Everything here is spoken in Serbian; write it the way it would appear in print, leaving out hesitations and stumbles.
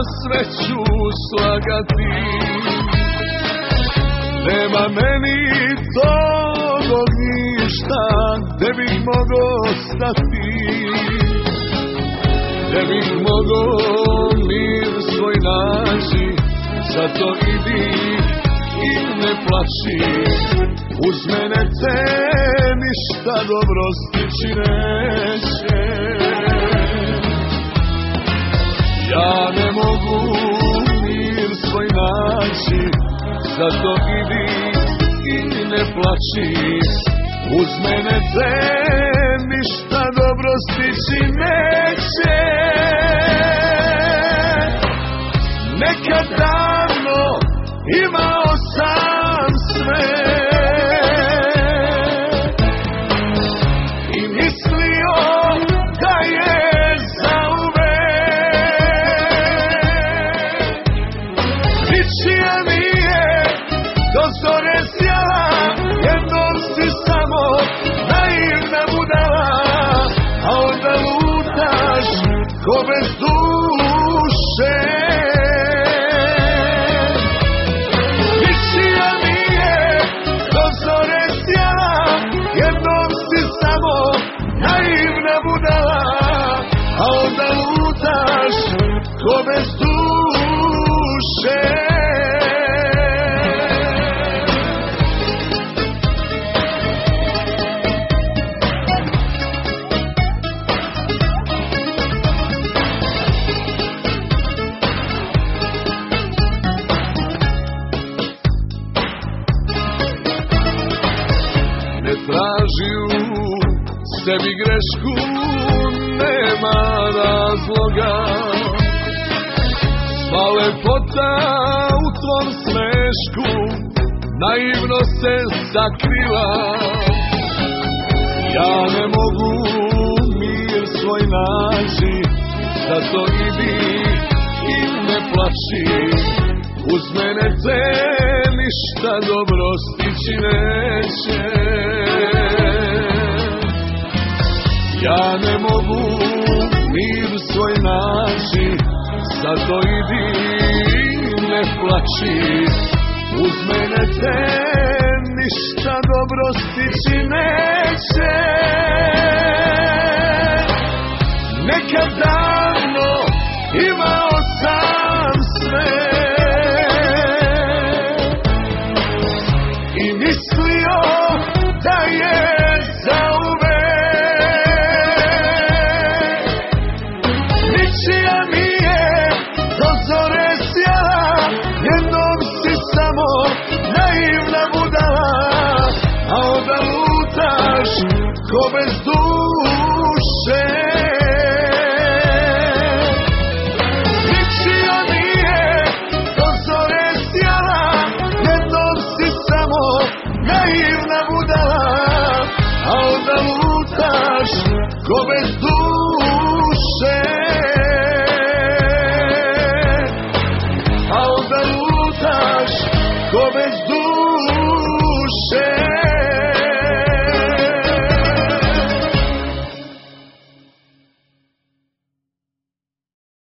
sreću slagati. Nema meni togo ništa, gde bih mogo stati, gde bih mogo mir svoj naći. Zato idi i ne plači, uz mene te ništa dobro stići neće. Ja ne mogu mir svoj naći, zato idi i ne plači, uz mene te ništa dobro stići neće. Nekad davno imao sam sve i mislio da je zauvek. Ničija nije do zore sjela, jednom si samo naivna budala, a onda lutaš ko bez duše. Jednom si samo naivna budala, a onda lutaš ko bez duše. Ne traži u sebi grešku, nema razloga. Sva lepota u tvom smešku naivno se sakriva. Ja ne mogu mir svoj naći, zato idi i ne plači, uz mene te ništa dobro stići neće. Ja ne mogu mir svoj naći, zato idi i ne plači, uz mene te ništa dobro stići neće. Nekad davno imao sam sve